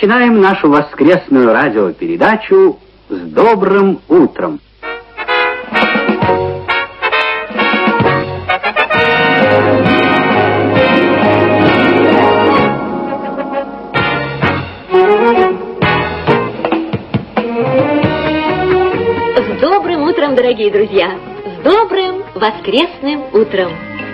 начинаем нашу воскресную радиопередачу «С добрым утром». С добрым утром, дорогие друзья! С добрым воскресным утром!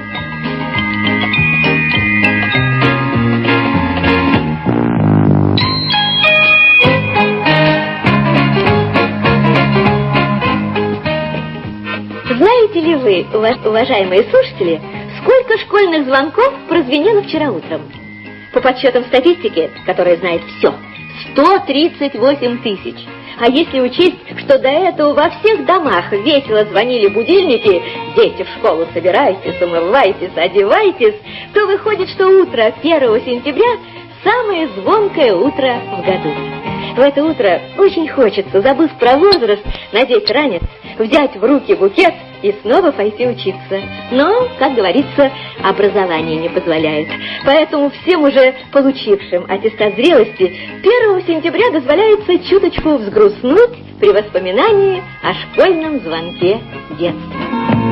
Знаете ли вы, уважаемые слушатели, сколько школьных звонков прозвенело вчера утром? По подсчетам статистики, которая знает все, 138 тысяч. А если учесть, что до этого во всех домах весело звонили будильники, дети в школу собирайтесь, умывайтесь, одевайтесь, то выходит, что утро 1 сентября самое звонкое утро в году. В это утро очень хочется, забыв про возраст, надеть ранец, взять в руки букет и снова пойти учиться. Но, как говорится, образование не позволяет. Поэтому всем уже получившим аттестат зрелости 1 сентября дозволяется чуточку взгрустнуть при воспоминании о школьном звонке детства.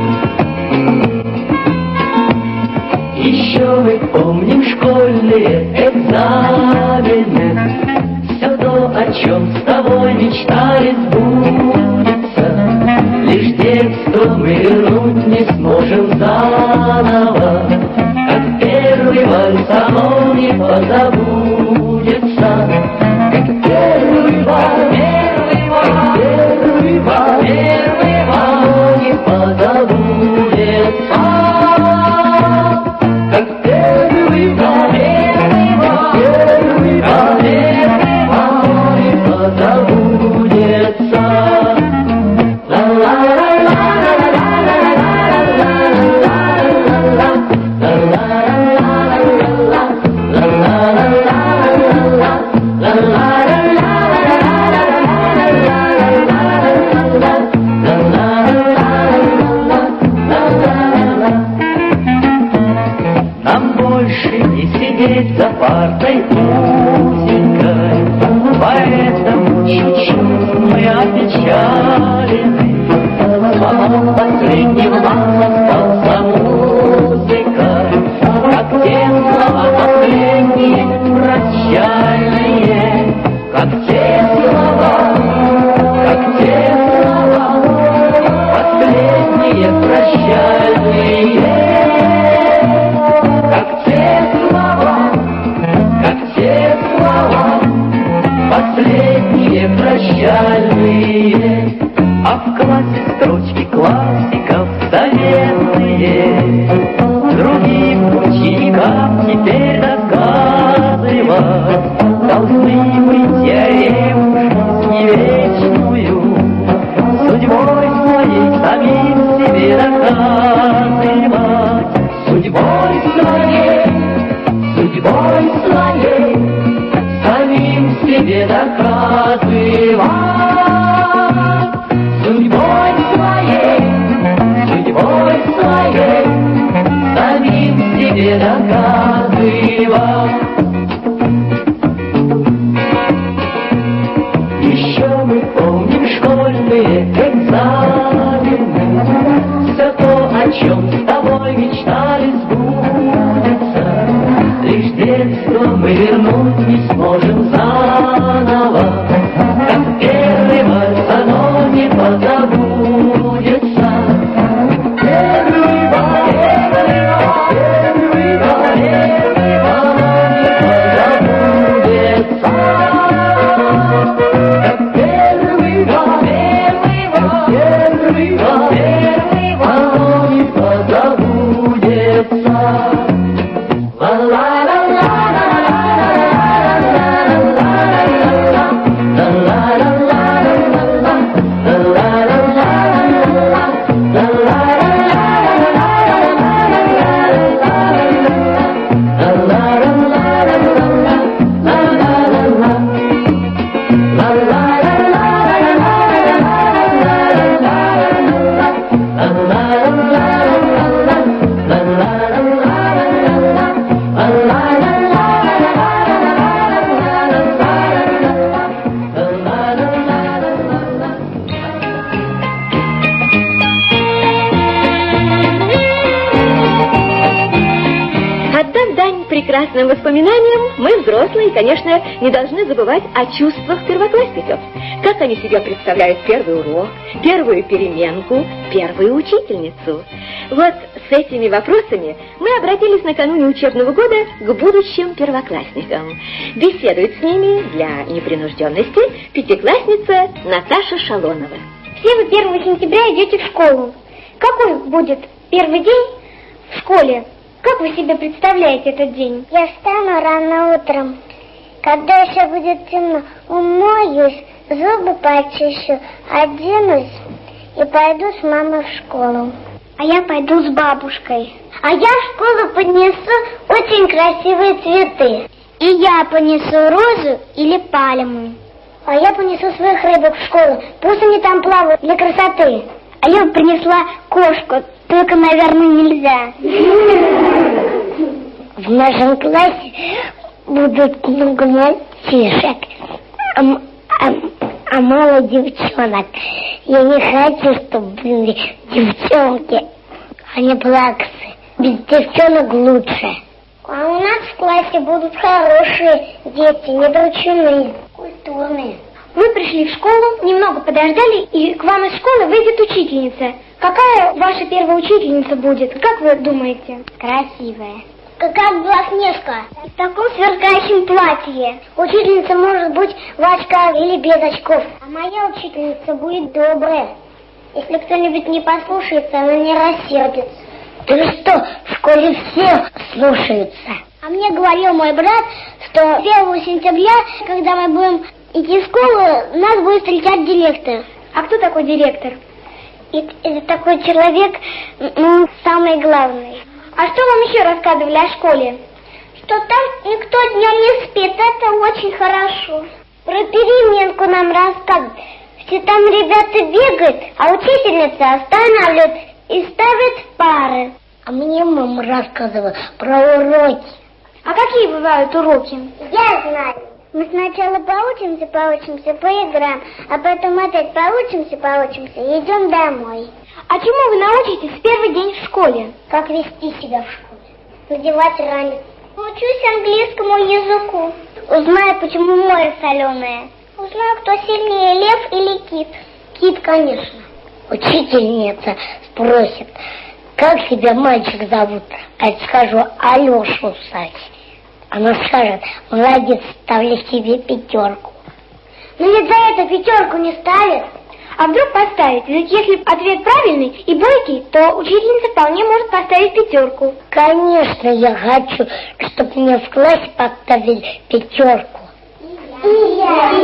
Еще мы помним школьные экзамены. Все то, о чем с тобой мечтали, сбудется. Лишь детство мы вернуть не сможем заново, как первый вальс, оно не позабудется. Как первый вальс, как первый вальс, оно не позабудется. Как первый вальс, первый вальс, оно не позабудется. Нам больше не сидеть за партой узенькой, поэтому чуть-чуть мы опечалены. Звонок последний в нас остался музыкой, как те слова последние прощальные, как те слова последние прощальные. Как те слова, последние прощальные, а в классе строчки классиков заветные другим ученикам теперь доказывать. Должны мы теорему жизни вечную судьбой своей самим себе доказывать. Судьбой своей, самим себе доказывать. Судьбой своей, самим себе доказывать. Еще мы помним школьные экзамены. Все то, о чем с тобой мечтали, сбудется. Лишь детство мы вернуть не сможем заново, как первый вальс, оно не позабудется. Первый вальс, оно не позабудется. Как первый вальс, прекрасным воспоминаниям мы, взрослые, конечно, не должны забывать о чувствах первоклассников. Как они себе представляют первый урок, первую переменку, первую учительницу. Вот с этими вопросами мы обратились накануне учебного года к будущим первоклассникам. Беседует с ними для непринужденности пятиклассница Наташа Шалонова. Все вы 1 сентября идете в школу. Какой будет первый день в школе? Как вы себе представляете этот день? Я встану рано утром. Когда еще будет темно, умоюсь, зубы почищу, оденусь и пойду с мамой в школу. А я пойду с бабушкой. А я в школу поднесу очень красивые цветы. И я понесу розу или пальму. А я понесу своих рыбок в школу. Пусть они там плавают для красоты. А я принесла кошку, только, наверное, нельзя. В нашем классе будут много мальчишек, а мало девчонок. Я не хочу, чтобы были девчонки, а не плаксы. Без девчонок лучше. А у нас в классе будут хорошие дети, не дрочуны, культурные. Вы пришли в школу, немного подождали, и к вам из школы выйдет учительница. Какая ваша первая учительница будет? Как вы думаете? Красивая. Как Белоснежка. В таком сверкающем платье. Учительница может быть в очках или без очков. А моя учительница будет добрая. Если кто-нибудь не послушается, она не рассердится. Ты что, в школе все слушаются? А мне говорил мой брат, что 1 сентября, когда мы будем идти в школу, нас будет встречать директор. А кто такой директор? Это такой человек, самый главный. А что вам еще рассказывали о школе? Что там никто днем не спит, это очень хорошо. Про переменку нам рассказывают. Все там ребята бегают, а учительница останавливает и ставит пары. А мне мама рассказывала про уроки. А какие бывают уроки? Я знаю. Мы сначала поучимся, поиграем, а потом опять поучимся и идем домой. А чему вы научитесь в первый день в школе? Как вести себя в школе, надевать ранец. Учусь английскому языку. Узнаю, почему море соленое. Узнаю, кто сильнее, лев или кит. Кит, конечно. Учительница спросит, как тебя мальчик зовут? А я скажу, Алеша Усач. Она скажет, молодец, ставлю себе 5. Но ведь за это 5 не ставят. А вдруг поставить? Ведь если ответ правильный и бойкий, то учительница вполне может поставить 5. Конечно, я хочу, чтобы мне в классе поставили 5. И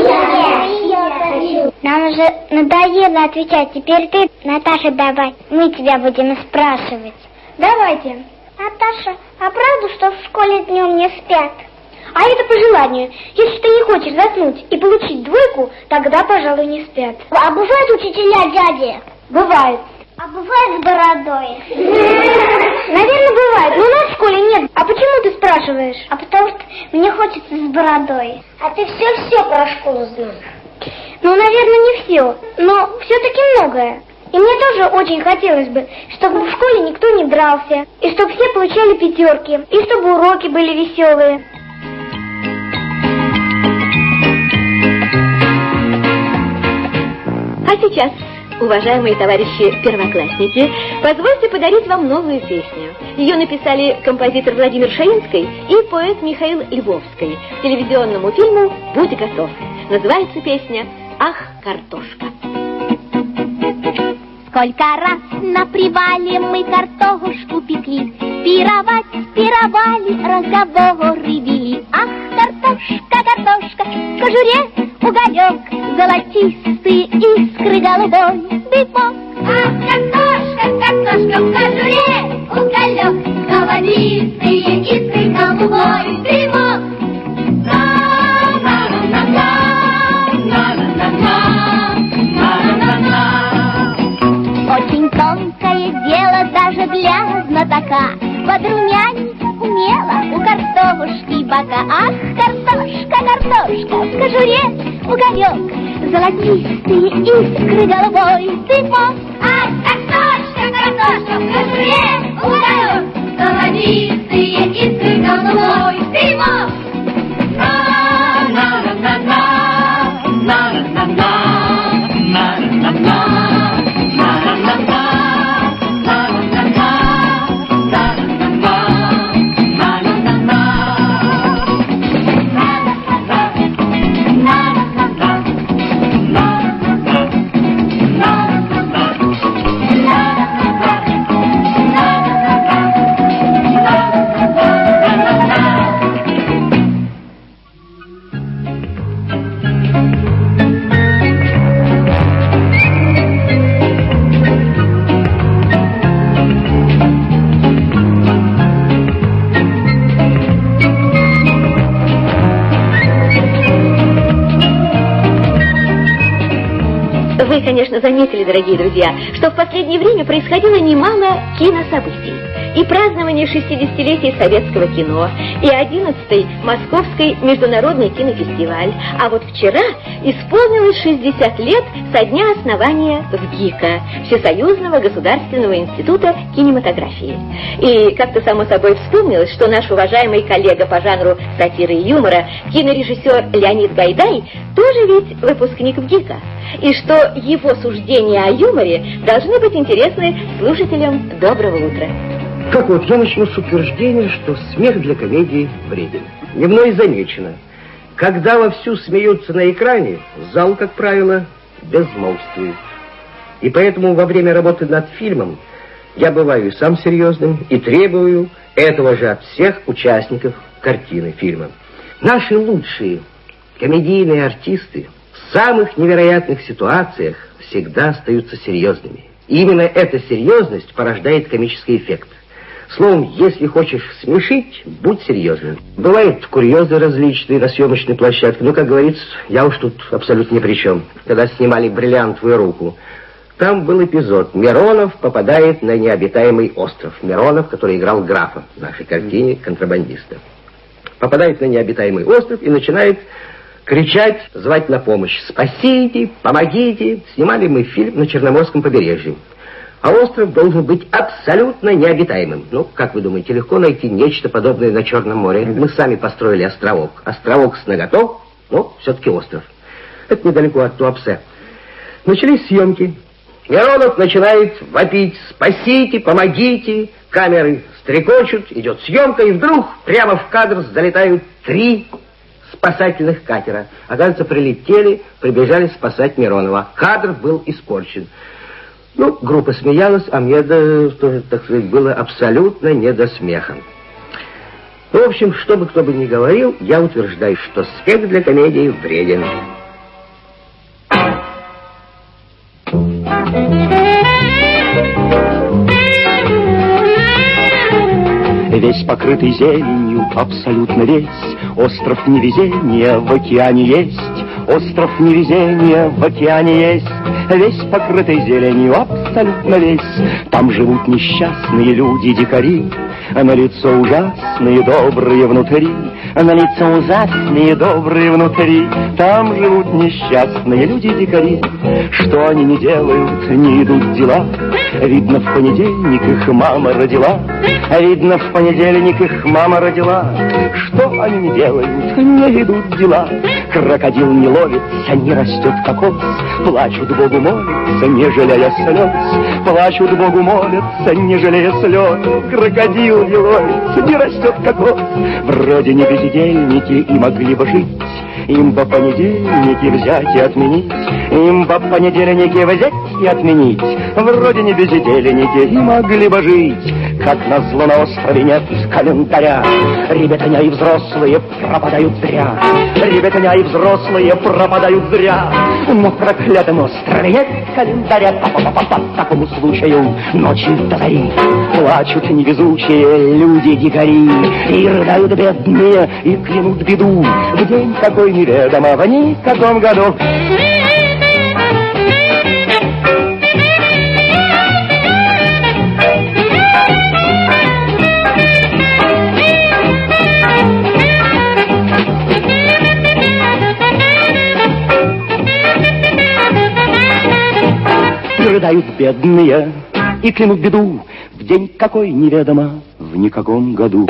я хочу. Нам уже надоело отвечать. Теперь ты, Наташа, давай. Мы тебя будем спрашивать. Давайте. Наташа, а правда, что в школе днем не спят? А это по желанию. Если ты не хочешь заснуть и получить 2, тогда, пожалуй, не спят. А бывают учителя дяди? Бывает. А бывает с бородой? Наверное, бывает, но у нас в школе нет. А почему ты спрашиваешь? А потому что мне хочется с бородой. А ты все про школу знаешь? Ну, наверное, не все, но все-таки многое. И мне тоже очень хотелось бы, чтобы в школе никто не дрался, и чтобы все получали 5, и чтобы уроки были веселые. А сейчас, уважаемые товарищи первоклассники, позвольте подарить вам новую песню. Ее написали композитор Владимир Шаинский и поэт Михаил Львовский к телевизионному фильму «Будь готов». Называется песня «Ах, картошка». Сколько раз на привале мы картошку пекли, пировали, разговоры вели. Ах, картошка, в кожуре уголек, золотистые искры голубой дымок. Ах, картошка, в кожуре уголек, золотистые искры голубой дымок. Очень тонкое дело даже для знатока, подрумянить умело у картошки бока. Ах, картошка, в кожуре уголек, золотистые искры голубой дымок. Ах, картошка, в кожуре уголек, золотистые искры голубой дорогие друзья, что в последнее время происходило немало кинособытий. И празднование 60-летия советского кино, и 11-й Московский международный кинофестиваль. А вот вчера исполнилось 60 лет со дня основания ВГИКа, Всесоюзного государственного института кинематографии. И как-то само собой вспомнилось, что наш уважаемый коллега по жанру сатиры и юмора, кинорежиссер Леонид Гайдай, тоже ведь выпускник ВГИКа. И что его суждения о юморе должны быть интересны слушателям «Доброго утра». Так вот, я начну с утверждения, что смех для комедии вреден. Не мной замечено. Когда вовсю смеются на экране, зал, как правило, безмолвствует. И поэтому во время работы над фильмом я бываю и сам серьезным, и требую этого же от всех участников картины фильма. Наши лучшие комедийные артисты в самых невероятных ситуациях всегда остаются серьезными. И именно эта серьезность порождает комический эффект. Словом, если хочешь смешить, будь серьезным. Бывают курьезы различные на съемочной площадке. Ну, как говорится, я уж тут абсолютно ни при чем. Когда снимали «Бриллиантовую руку», там был эпизод. Миронов попадает на необитаемый остров. Миронов, который играл графа в нашей картине, контрабандиста. Попадает на необитаемый остров и начинает кричать, звать на помощь. «Спасите, помогите!» Снимали мы фильм на Черноморском побережье. А остров должен быть абсолютно необитаемым. Ну, как вы думаете, легко найти нечто подобное на Черном море? Мы сами построили островок. Островок с наготов, но все-таки остров. Это недалеко от Туапсе. Начались съемки. Миронов начинает вопить: «Спасите, помогите!» Камеры стрекочут, идет съемка, и вдруг прямо в кадр залетают 3 спасательных катера. Оказывается, прилетели, прибежали спасать Миронова. Кадр был испорчен. Ну, группа смеялась, а мне тоже, так сказать, было абсолютно не до смеха. В общем, что бы кто бы ни говорил, я утверждаю, что смех для комедии вреден. Весь покрытый зеленью, абсолютно весь, остров невезения в океане есть. Остров невезения в океане есть, весь покрытый зеленью, абсолютно весь. Там живут несчастные люди-дикари, а на лицо ужасные, добрые внутри. А на лицо ужасные, добрые внутри. Там живут несчастные люди-дикари. Что они не делают, не идут дела. Видно, в понедельник их мама родила. Видно, в понедельник их мама родила. Что они не делают, не идут дела. Крокодил не ловится, не растет кокос. Плачут Богу молятся, не жалея слез. Плачут Богу молятся, не жалея слез. Крокодил не ловится, не растет кокос. Вроде не бездельники и могли бы жить. Им бы понедельники взять и отменить. Им бы понедельники взять и отменить. Вроде не бездельники и могли бы жить. Как назло на острове нет календаря. Ребятня и взрослые пропадают зря. Ребятня и взрослые пропадают зря. На проклятом острове нет календаря. По такому случаю ночью до зари плачут невезучие люди-дикари. И рыдают бедные, и клянут беду. В день какой неведомо, в никаком году. Рыдают бедные и клянут беду. В день какой неведомо, в никаком году.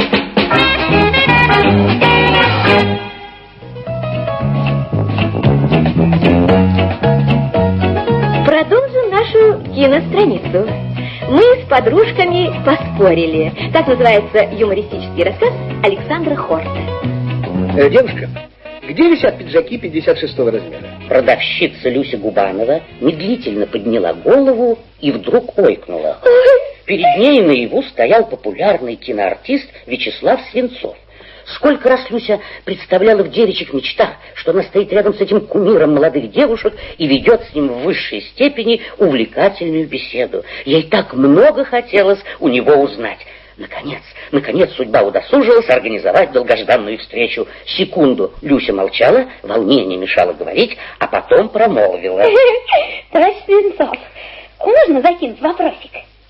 Продолжим нашу киностраницу. Мы с подружками поспорили. Так называется юмористический рассказ Александра Хорта. Девушка, где висят пиджаки 56-го размера? Продавщица Люся Губанова медлительно подняла голову и вдруг ойкнула. Перед ней наяву стоял популярный киноартист Вячеслав Свинцов. Сколько раз Люся представляла в девичьих мечтах, что она стоит рядом с этим кумиром молодых девушек и ведет с ним в высшей степени увлекательную беседу. Ей так много хотелось у него узнать. Наконец судьба удосужилась организовать долгожданную встречу. Секунду Люся молчала, волнение мешало говорить, а потом промолвила. Товарищ Свинцов, можно закинуть вопросик?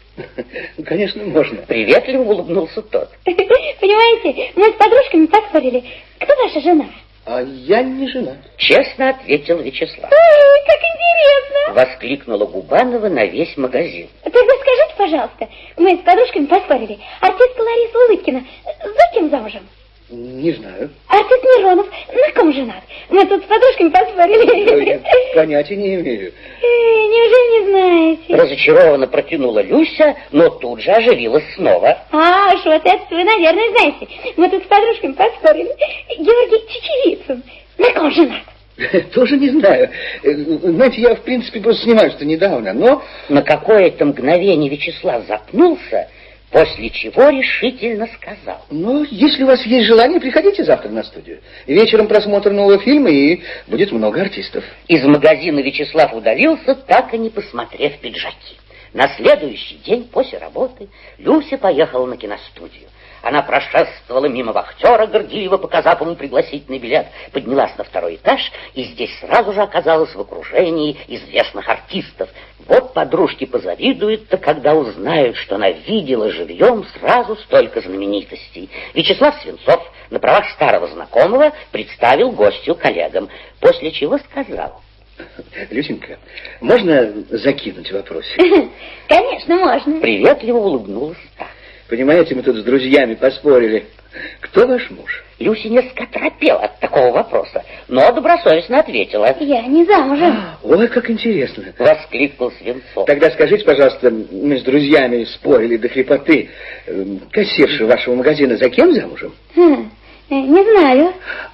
Конечно, можно. Приветливо улыбнулся тот. Понимаете, мы с подружками поспорили, кто ваша жена? А я не женат. Честно ответил Вячеслав. Как интересно! Воскликнула Губанова на весь магазин. Тогда скажите, пожалуйста, мы с подружками поспорили, артистка Лариса Улыбкина за кем замужем? Не знаю. Артист Миронов на ком женат? Мы тут с подружками поспорили. Понятия не имею. Неужели не знаете? Разочарованно протянула Люся, но тут же оживилась снова. Уж вот это вы, наверное, знаете. Мы тут с подружками поспорили. Георгий Чечевицын на ком женат? Тоже не знаю. Знаете, я, в принципе, просто снимаюсь-то недавно, но... На какое-то мгновение Вячеслав запнулся, после чего решительно сказал. Ну, если у вас есть желание, приходите завтра на студию. Вечером просмотр нового фильма, и будет много артистов. Из магазина Вячеслав удалился, так и не посмотрев пиджаки. На следующий день после работы Люся поехала на киностудию. Она прошествовала мимо вахтера, горделиво показав ему пригласительный билет, поднялась на второй этаж и здесь сразу же оказалась в окружении известных артистов. Вот подружки позавидуют-то, когда узнают, что она видела живьем сразу столько знаменитостей. Вячеслав Свинцов на правах старого знакомого представил гостью коллегам, после чего сказал. Люсенька, можно закинуть вопросик? Конечно, можно. Приветливо улыбнулась та. Понимаете, мы тут с друзьями поспорили. Кто ваш муж? Люся несколько оторопела от такого вопроса, но добросовестно ответила. Я не замужем. Ой, как интересно. Воскликнул Свинцов. Тогда скажите, пожалуйста, мы с друзьями спорили до хрипоты. Кассирша вашего магазина за кем замужем? Не знаю.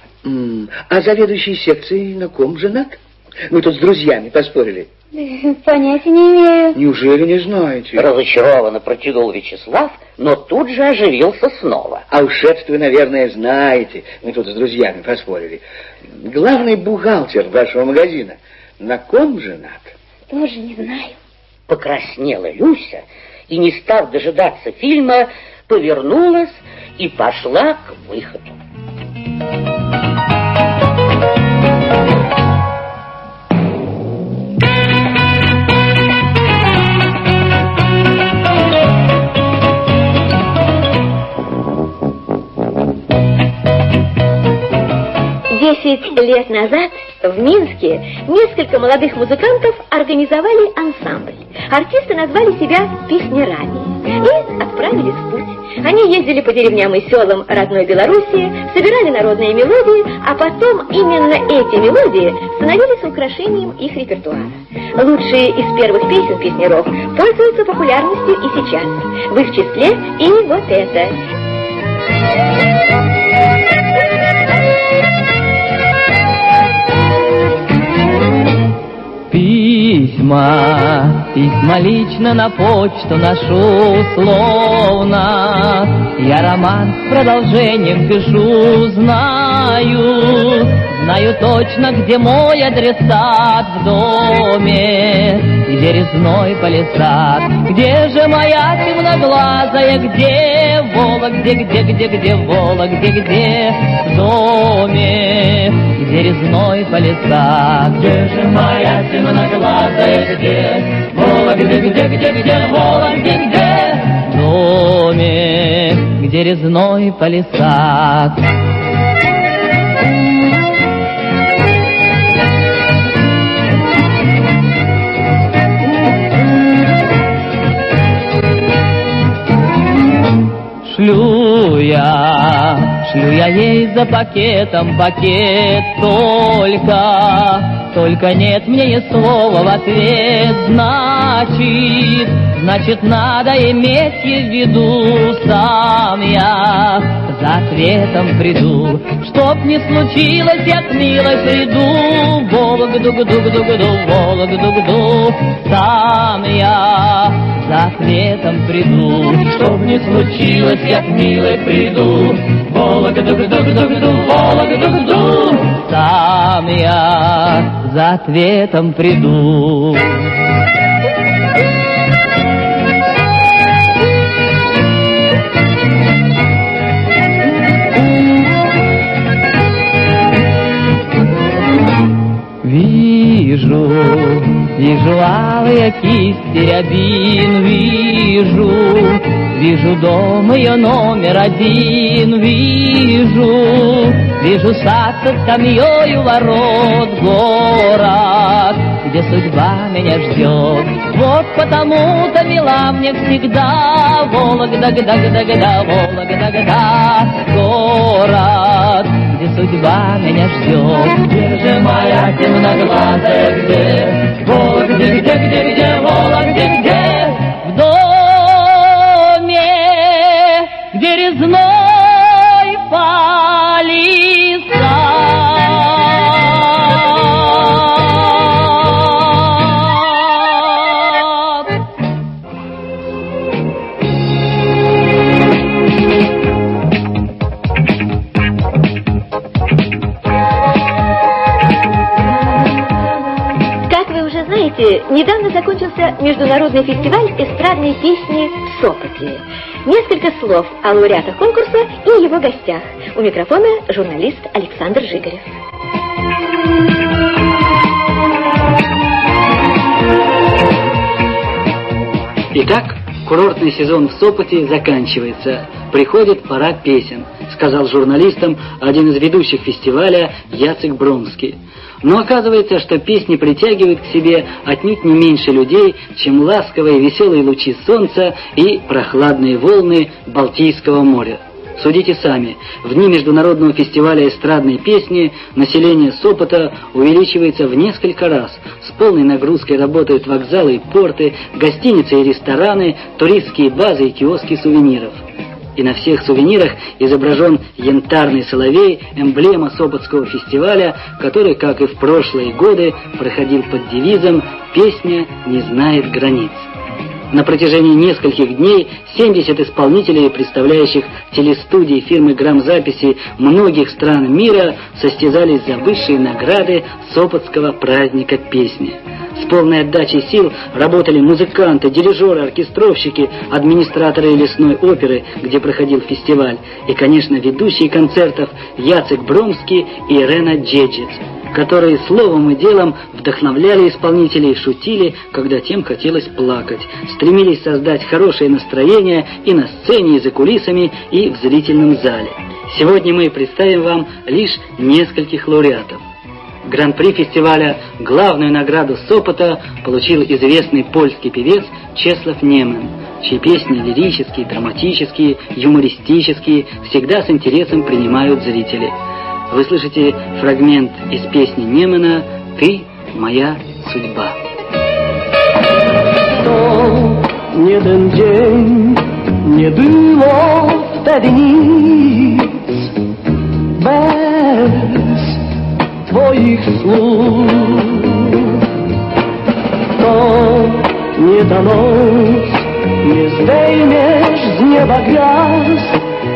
А заведующий секцией на ком женат? Мы тут с друзьями поспорили. Понятия не имею. Неужели не знаете? Разочарованно протянул Вячеслав, но тут же оживился снова. А уж это вы, наверное, знаете. Мы тут с друзьями поспорили. Главный бухгалтер вашего магазина на ком женат? Тоже не знаю. Покраснела Люся и, не став дожидаться фильма, повернулась и пошла к выходу. Лет назад в Минске несколько молодых музыкантов организовали ансамбль. Артисты назвали себя песнярами и отправились в путь. Они ездили по деревням и селам родной Белоруссии, собирали народные мелодии, а потом именно эти мелодии становились украшением их репертуара. Лучшие из первых песен песняров пользуются популярностью и сейчас. В их числе и вот это. Письма лично на почту ношу словно. Я роман с продолжением пишу, знаю точно, где мой адресат в доме, где резной палисад, где же моя темноглазая, где Вола, где Вола, где в доме, где резной палисад, где же моя темноглазая, где Вола, где Вола, где в доме, где резной палисад. Шлю я ей за пакетом пакет, только нет мне ни слова в ответ. Значит, надо иметь в виду, сам я за ответом приду. Чтоб не случилось, я к милой приду, Вологду, сам я за ответом приду. Чтоб не случилось, я к милой приду, Вологду, сам я за ответом приду. розовые кисти рябин вижу. Вижу дом ее номер 1, вижу сад со скамьей у ворот, город, где судьба меня ждет. Вот потому-то мила мне всегда Вологда, Вологда, город, где судьба меня ждет. Где же моя темноглазая, где? Вологде, где, Вологде, где? В доме, где резной палисад. Как вы уже знаете, недавно закончился международный фестиваль эстрадной песни в Сопоте. Несколько слов о лауреатах конкурса и его гостях. У микрофона журналист Александр Жигарев. Итак, курортный сезон в Сопоте заканчивается. Приходит пора песен, сказал журналистам один из ведущих фестиваля Яцек Бромский. Но оказывается, что песни притягивают к себе отнюдь не меньше людей, чем ласковые веселые лучи солнца и прохладные волны Балтийского моря. Судите сами, в дни международного фестиваля эстрадной песни население Сопота увеличивается в несколько раз. С полной нагрузкой работают вокзалы и порты, гостиницы и рестораны, туристские базы и киоски сувениров. И на всех сувенирах изображен янтарный соловей, эмблема Сопотского фестиваля, который, как и в прошлые годы, проходил под девизом «Песня не знает границ». На протяжении нескольких дней 70 исполнителей, представляющих телестудии фирмы грамзаписи многих стран мира, состязались за высшие награды Сопотского праздника песни. С полной отдачей сил работали музыканты, дирижеры, оркестровщики, администраторы лесной оперы, где проходил фестиваль, и, конечно, ведущие концертов Яцек Бромский и Ирена Джеджец, которые словом и делом вдохновляли исполнителей, шутили, когда тем хотелось плакать, стремились создать хорошее настроение и на сцене, и за кулисами, и в зрительном зале. Сегодня мы представим вам лишь нескольких лауреатов. Гран-при фестиваля, главную награду Сопота, получил известный польский певец Чеслав Немен, чьи песни лирические, драматические, юмористические всегда с интересом принимают зрители. Вы слышите фрагмент из песни Немена «Ты моя судьба». Nie ten dzień, nie było wtedy nic bez twoich słów. To nie ta noc, nie zdejmiesz z nieba gwiazd,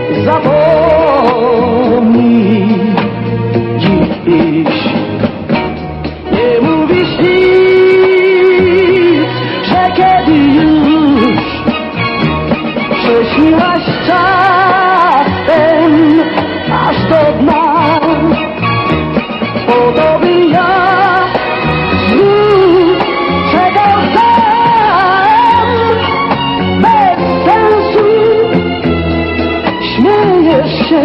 zapomnij dziś. Nie mówisz nic, że kiedy już prześniłaś czas ten aż do dna, podobny ja znów czekał sam, bez sensu śmiejesz się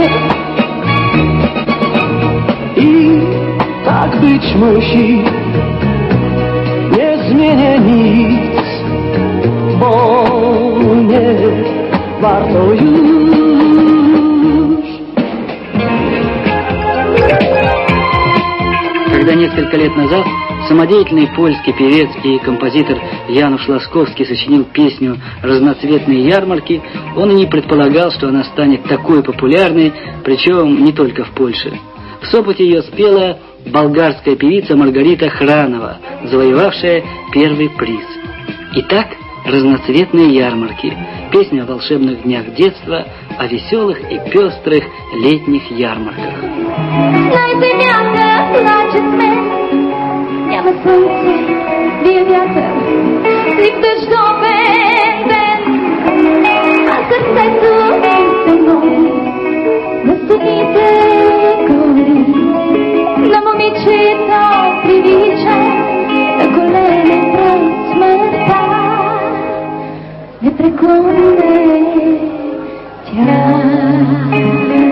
i tak być musi. Nie zmienię nic, bo nie warto już. Когда несколько лет назад самодеятельный польский певец и композитор Януш Ласковский сочинил песню «Разноцветные ярмарки», он и не предполагал, что она станет такой популярной, причем не только в Польше. В Сопоте ее спела болгарская певица Маргарита Хранова, завоевавшая первый приз. Итак, «Разноцветные ярмарки» – песня о волшебных днях детства, о веселых и пестрых летних ярмарках. Città privicia, con lei le prossime непреклонная тьма.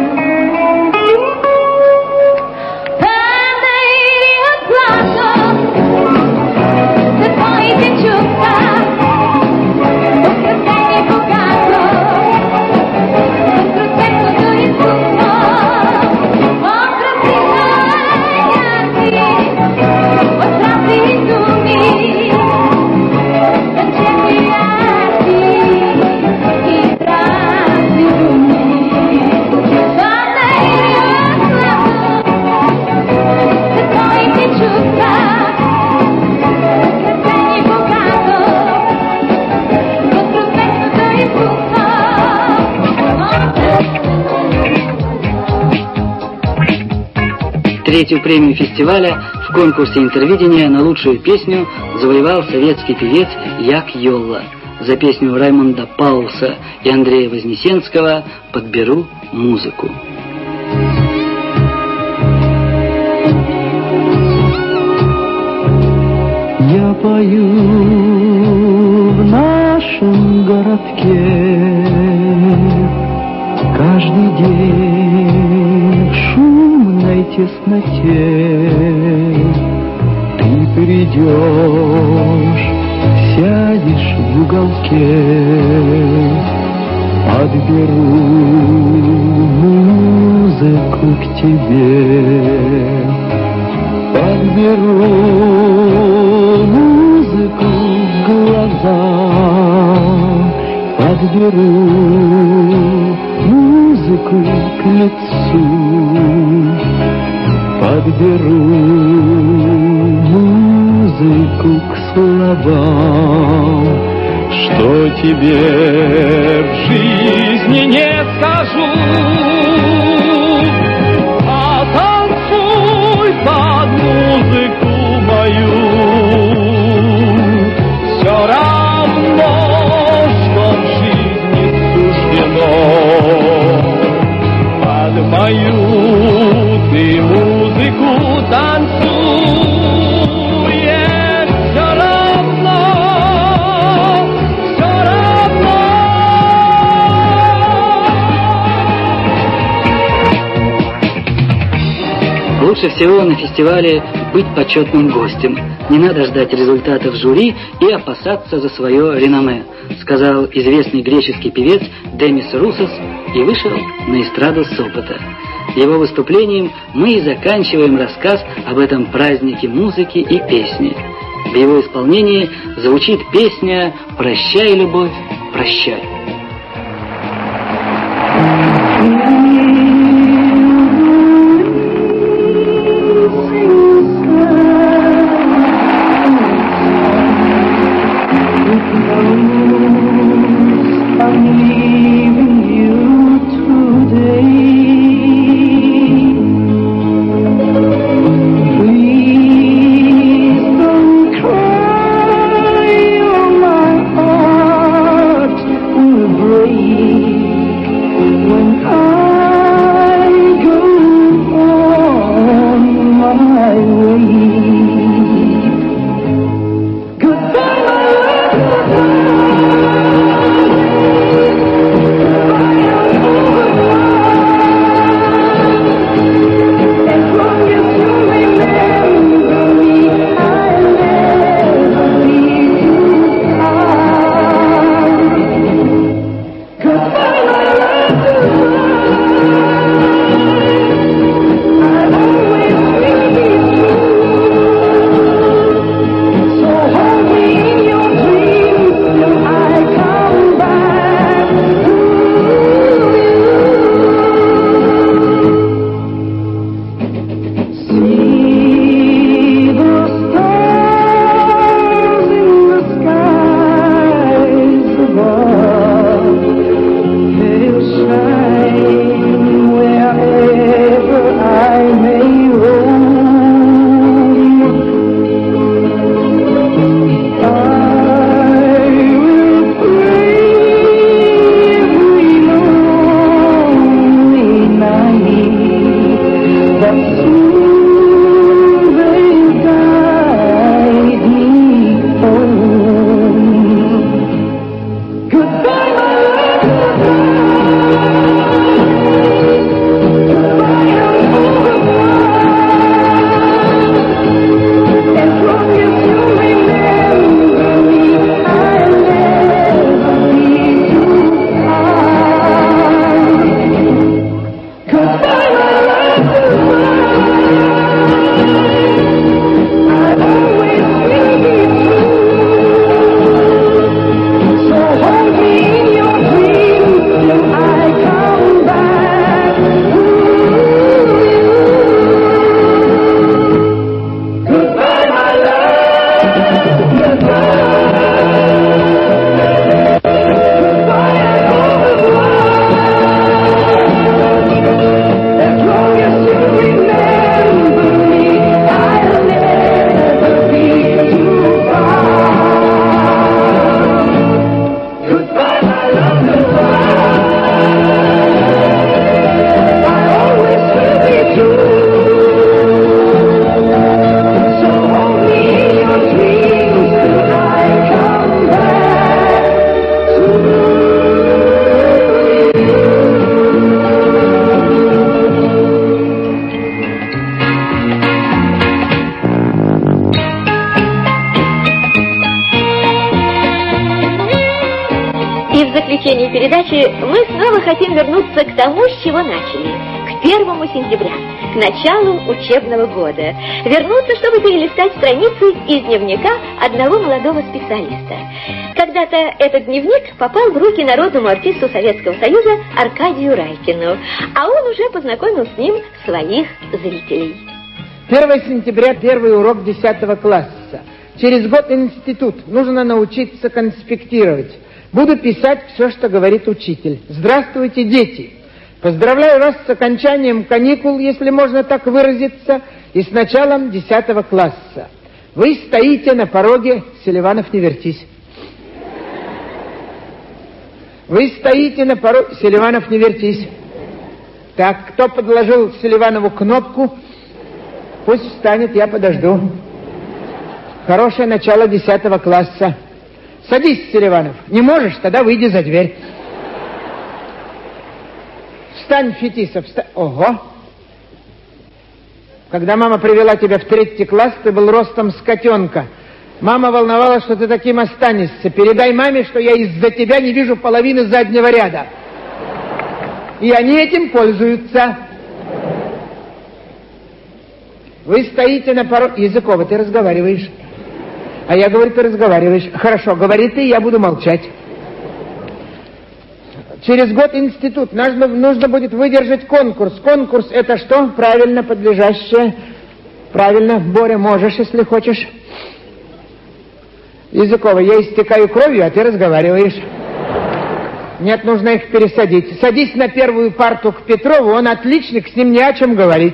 Третью премию фестиваля в конкурсе интервидения на лучшую песню завоевал советский певец Як Йолла за песню Раймонда Паулса и Андрея Вознесенского «Подберу музыку». Я пою в нашем городке каждый день в шумной тесноте. Ты придешь, сядешь в уголке, подберу музыку к тебе, подберу музыку к глазам, подберу музыку к лицу, подберу музыку к словам. Что тебе в жизни не скажу, а танцуй под музыку мою. Все равно, что в жизни суждено, под мою ты музыку танцуй. Лучше всего на фестивале быть почетным гостем. Не надо ждать результатов жюри и опасаться за свое реноме, сказал известный греческий певец Демис Русос и вышел на эстраду Сопота. Его выступлением мы и заканчиваем рассказ об этом празднике музыки и песни. В его исполнении звучит песня «Прощай, любовь, прощай». И в заключении передачи мы снова хотим вернуться к тому, с чего начали. К 1 сентября, к началу учебного года. Вернуться, чтобы перелистать страницы из дневника одного молодого специалиста. Когда-то этот дневник попал в руки народному артисту Советского Союза Аркадию Райкину, а он уже познакомил с ним своих зрителей. 1 сентября, первый урок 10 класса. Через год институт. Нужно научиться конспектировать. Буду писать все, что говорит учитель. Здравствуйте, дети! Поздравляю вас с окончанием каникул, если можно так выразиться, и с началом 10 класса. Вы стоите на пороге, Селиванов, не вертись. Вы стоите на пороге, Селиванов, не вертись. Так, кто подложил Селиванову кнопку? Пусть встанет, я подожду. Хорошее начало 10 класса. Садись, Селиванов. Не можешь? Тогда выйди за дверь. Встань, Фетисов, встань. Ого! Когда мама привела тебя в 3 класс, ты был ростом с котенка. Мама волновалась, что ты таким останешься. Передай маме, что я из-за тебя не вижу половины заднего ряда. И они этим пользуются. Вы стоите на пороге... Языкова, ты разговариваешь. А я говорю, ты разговариваешь. Хорошо, говори ты, я буду молчать. Через год институт. Нужно будет выдержать конкурс. Конкурс — это что? Правильно, подлежащее. Правильно, Боря, можешь, если хочешь. Языкова, я истекаю кровью, а ты разговариваешь. Нет, нужно их пересадить. Садись на первую парту к Петрову, он отличник, с ним не о чем говорить.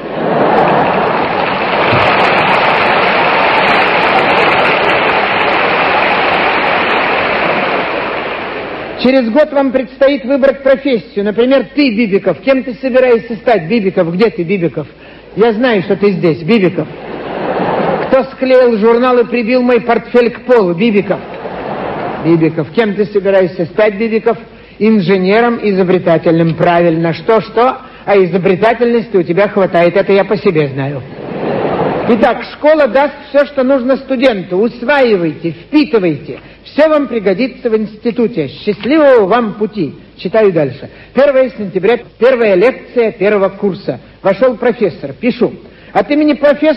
Через год вам предстоит выбрать профессию. Например, ты, Бибиков. Кем ты собираешься стать, Бибиков? Где ты, Бибиков? Я знаю, что ты здесь, Бибиков. Кто склеил журнал и прибил мой портфель к полу, Бибиков? Бибиков. Кем ты собираешься стать, Бибиков? Инженером изобретательным. Правильно. Что-что? А изобретательности у тебя хватает. Это я по себе знаю. Итак, школа даст все, что нужно студенту. Усваивайте, впитывайте. Все вам пригодится в институте. Счастливого вам пути. Читаю дальше. 1 сентября, первая лекция 1 курса. Вошел профессор. Пишу. От имени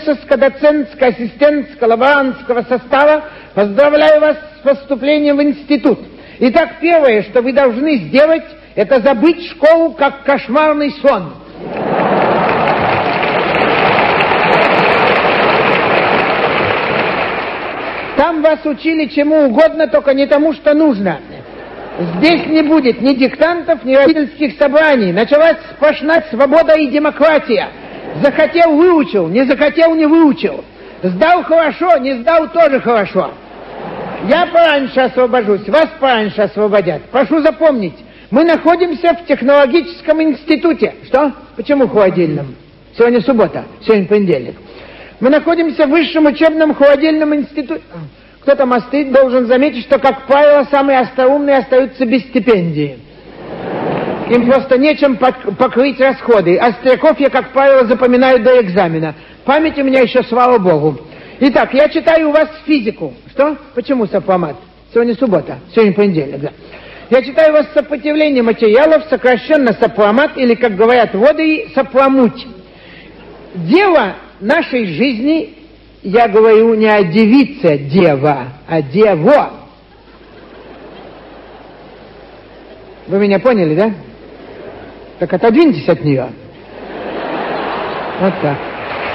профессорско-доцентско-ассистентско-лаборантского состава поздравляю вас с поступлением в институт. Итак, первое, что вы должны сделать, это забыть школу как кошмарный сон. Там вас учили чему угодно, только не тому, что нужно. Здесь не будет ни диктантов, ни родительских собраний. Началась сплошная свобода и демократия. Захотел — выучил, не захотел — не выучил. Сдал хорошо, не сдал — тоже хорошо. Я пораньше освобожусь, вас пораньше освободят. Прошу запомнить, мы находимся в технологическом институте. Что? Почему холодильном? Сегодня суббота, сегодня понедельник. Мы находимся в высшем учебном холодильном институте. Кто-то мостит, должен заметить, что, как правило, самые остроумные остаются без стипендии. Им просто нечем покрыть расходы. Остряков я, как правило, запоминаю до экзамена. Память у меня еще, слава богу. Итак, я читаю у вас физику. Что? Почему сопромат? Сегодня суббота, сегодня понедельник, да. Я читаю у вас сопротивление материалов, сокращенно сопромат, или, как говорят воды, сопромуть. Дело нашей жизни, я говорю не о девице дева, а дево. Вы меня поняли, да? Так отодвиньтесь от нее. Вот так.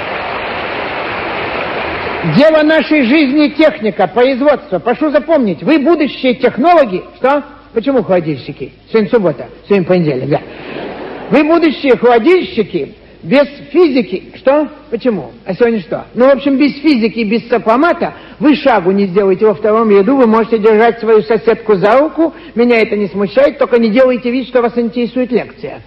Дело нашей жизни — техника, производство. Прошу запомнить, вы будущие технологи. Что? Почему холодильщики? Сегодня суббота, сегодня понедельник, да. Вы будущие холодильщики. Без физики... Что? Почему? А сегодня что? Ну, в общем, без физики, без сопромата вы шагу не сделаете во втором ряду, вы можете держать свою соседку за руку, меня это не смущает, только не делайте вид, что вас интересует лекция.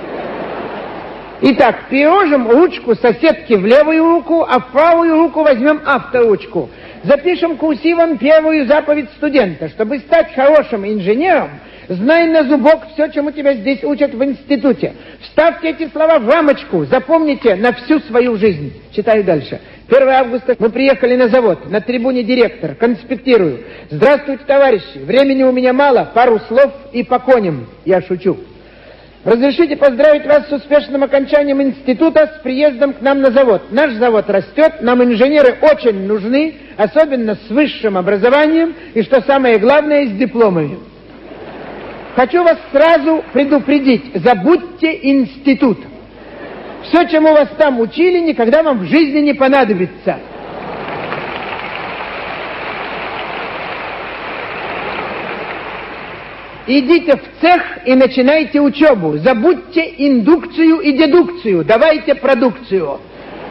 Итак, переложим ручку соседки в левую руку, а в правую руку возьмем авторучку. Запишем курсивом первую заповедь студента. Чтобы стать хорошим инженером, знай на зубок все, чему тебя здесь учат в институте. Вставьте эти слова в рамочку, запомните на всю свою жизнь. Читаю дальше. 1 августа мы приехали на завод, на трибуне директор, конспектирую. Здравствуйте, товарищи, времени у меня мало, пару слов и по коням. Я шучу. Разрешите поздравить вас с успешным окончанием института, с приездом к нам на завод. Наш завод растет, нам инженеры очень нужны, особенно с высшим образованием и, что самое главное, с дипломами. Хочу вас сразу предупредить, забудьте институт. Все, чему вас там учили, никогда вам в жизни не понадобится. Идите в цех и начинайте учебу. Забудьте индукцию и дедукцию. Давайте продукцию.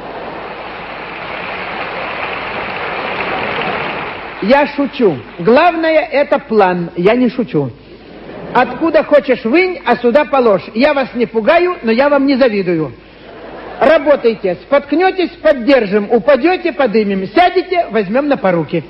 Я шучу. Главное — это план. Я не шучу. Откуда хочешь вынь, а сюда положь. Я вас не пугаю, но я вам не завидую. Работайте. Споткнетесь — поддержим. Упадете — подымем. Сядете — возьмем на поруки.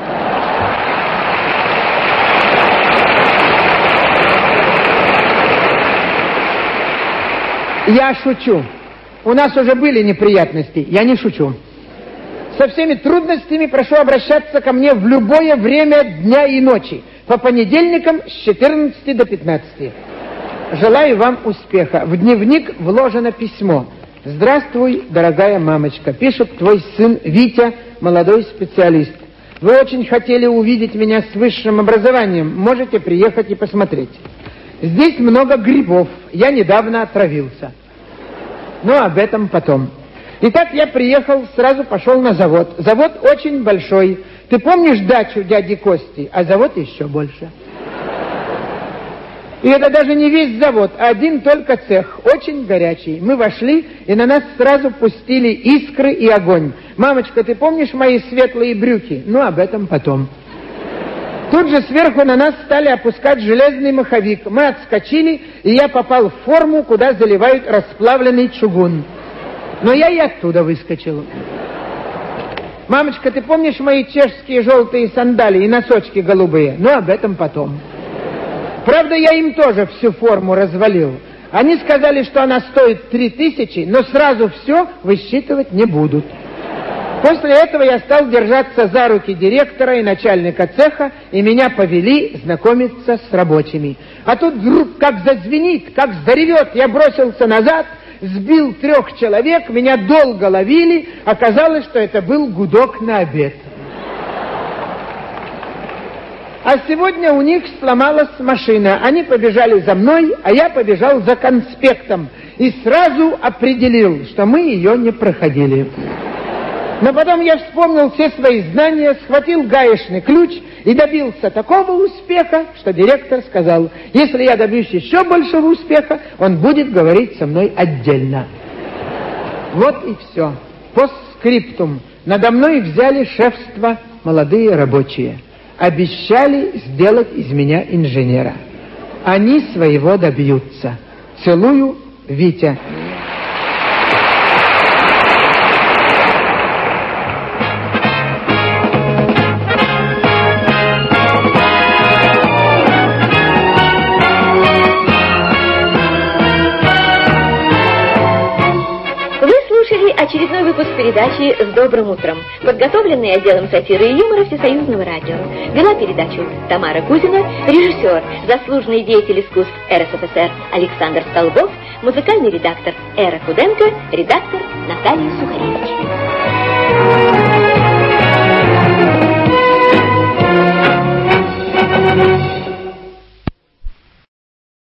Я шучу. У нас уже были неприятности. Я не шучу. Со всеми трудностями прошу обращаться ко мне в любое время дня и ночи. По понедельникам с 14 до 15. Желаю вам успеха. В дневник вложено письмо. Здравствуй, дорогая мамочка. Пишет твой сын Витя, молодой специалист. Вы очень хотели увидеть меня с высшим образованием. Можете приехать и посмотреть. Здесь много грибов. Я недавно отравился. Но об этом потом. Итак, я приехал, сразу пошел на завод. Завод очень большой. Ты помнишь дачу дяди Кости? А завод еще больше. И это даже не весь завод, а один только цех. Очень горячий. Мы вошли, и на нас сразу пустили искры и огонь. Мамочка, ты помнишь мои светлые брюки? Ну, об этом потом. Тут же сверху на нас стали опускать железный маховик. Мы отскочили, и я попал в форму, куда заливают расплавленный чугун. Но я и оттуда выскочил. Мамочка, ты помнишь мои чешские желтые сандалии и носочки голубые? Ну, об этом потом. Правда, я им тоже всю форму развалил. Они сказали, что она стоит 3000, но сразу все высчитывать не будут. После этого я стал держаться за руки директора и начальника цеха, и меня повели знакомиться с рабочими. А тут вдруг как зазвенит, как заревет, я бросился назад, сбил 3 человек, меня долго ловили, оказалось, что это был гудок на обед. А сегодня у них сломалась машина, они побежали за мной, а я побежал за конспектом, и сразу определил, что мы ее не проходили. Но потом я вспомнил все свои знания, схватил гаечный ключ и добился такого успеха, что директор сказал, если я добьюсь еще большего успеха, он будет говорить со мной отдельно. Вот и все. Постскриптум. Надо мной взяли шефство молодые рабочие. Обещали сделать из меня инженера. Они своего добьются. Целую, Витя. Очередной выпуск передачи «С добрым утром», подготовленный отделом сатиры и юмора Всесоюзного радио. Вела передачу Тамара Кузина, режиссер, заслуженный деятель искусств РСФСР Александр Столбов, музыкальный редактор Эра Худенко, редактор Наталья Сухаревич.